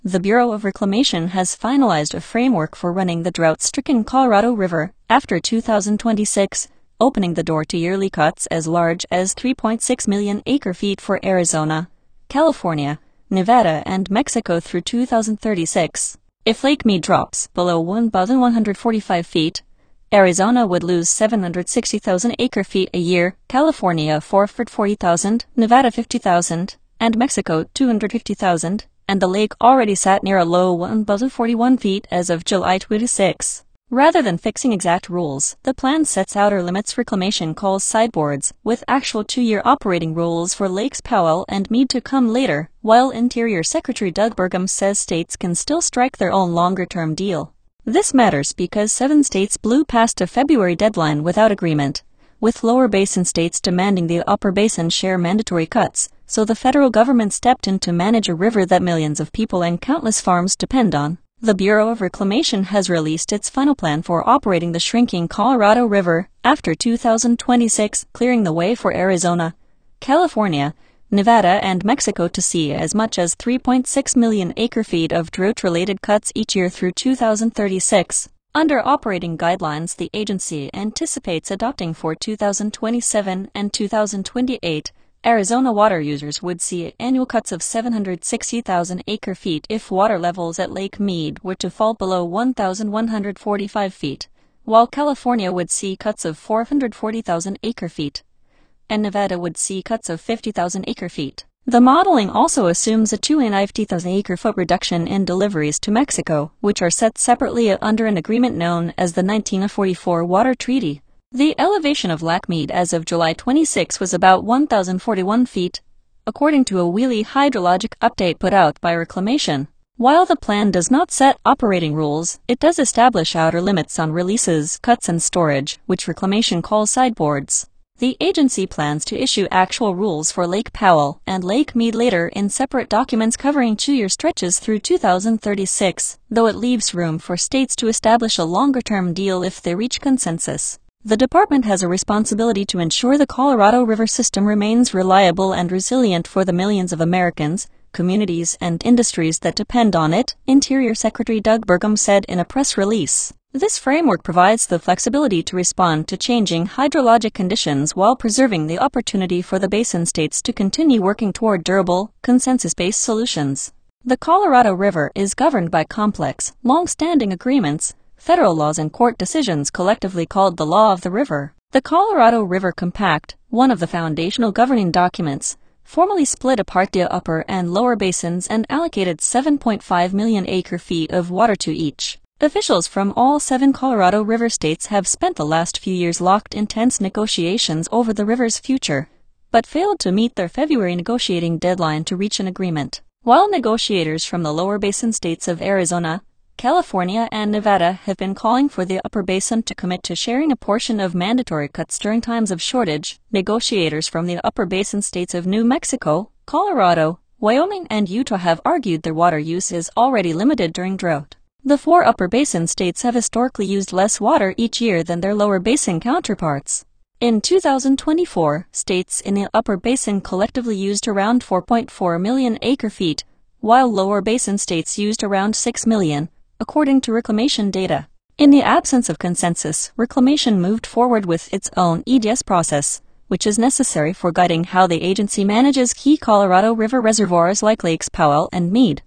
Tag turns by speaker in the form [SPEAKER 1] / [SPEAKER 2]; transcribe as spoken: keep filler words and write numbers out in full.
[SPEAKER 1] The Bureau of Reclamation has finalized a framework for running the drought-stricken Colorado River after two thousand twenty-six, opening the door to yearly cuts as large as three point six million acre-feet for Arizona, California, Nevada, and Mexico through two thousand thirty-six. If Lake Mead drops below one thousand one hundred forty-five feet, Arizona would lose seven hundred sixty thousand acre-feet a year, California four hundred forty thousand, Nevada fifty thousand, and Mexico two hundred fifty thousand, and the lake already sat near a low one thousand forty-one feet as of July twenty-sixth. Rather than fixing exact rules, the plan sets outer limits Reclamation calls sideboards, with actual two-year operating rules for Lakes Powell and Mead to come later, while Interior Secretary Doug Burgum says states can still strike their own longer-term deal. This matters because seven states blew past a February deadline without agreement, with lower basin states demanding the upper basin share mandatory cuts, so the federal government stepped in to manage a river that millions of people and countless farms depend on. The Bureau of Reclamation has released its final plan for operating the shrinking Colorado River after two thousand twenty-six, clearing the way for Arizona, California, Nevada, and Mexico to see as much as three point six million acre-feet of drought-related cuts each year through two thousand thirty-six. Under operating guidelines the agency anticipates adopting for two thousand twenty-seven and two thousand twenty-eight, Arizona water users would see annual cuts of seven hundred sixty thousand acre-feet if water levels at Lake Mead were to fall below one thousand one hundred forty-five feet, while California would see cuts of four hundred forty thousand acre-feet, and Nevada would see cuts of fifty thousand acre-feet. The modeling also assumes a two hundred fifty thousand acre-foot reduction in deliveries to Mexico, which are set separately under an agreement known as the nineteen forty-four Water Treaty. The elevation of Lake Mead as of July twenty-sixth was about one thousand forty-one feet, according to a Wheelie hydrologic update put out by Reclamation. While the plan does not set operating rules, it does establish outer limits on releases, cuts, and storage, which Reclamation calls sideboards. The agency plans to issue actual rules for Lake Powell and Lake Mead later in separate documents covering two-year stretches through two thousand thirty-six, though it leaves room for states to establish a longer-term deal if they reach consensus. The department has a responsibility to ensure the Colorado River system remains reliable and resilient for the millions of Americans, communities, and industries that depend on it, Interior Secretary Doug Burgum said in a press release. This framework provides the flexibility to respond to changing hydrologic conditions while preserving the opportunity for the basin states to continue working toward durable, consensus-based solutions. The Colorado River is governed by complex, long-standing agreements, federal laws, and court decisions collectively called the Law of the River. The Colorado River Compact, one of the foundational governing documents, formally split apart the upper and lower basins and allocated seven point five million acre-feet of water to each. Officials from all seven Colorado River states have spent the last few years locked in tense negotiations over the river's future, but failed to meet their February negotiating deadline to reach an agreement. While negotiators from the lower basin states of Arizona, California, and Nevada have been calling for the upper basin to commit to sharing a portion of mandatory cuts during times of shortage, negotiators from the upper basin states of New Mexico, Colorado, Wyoming, and Utah have argued their water use is already limited during drought. The four upper basin states have historically used less water each year than their lower basin counterparts. In two thousand twenty-four, states in the upper basin collectively used around four point four million acre-feet, while lower basin states used around six million, according to Reclamation data. In the absence of consensus, Reclamation moved forward with its own E D S process, which is necessary for guiding how the agency manages key Colorado River reservoirs like Lakes Powell and Mead.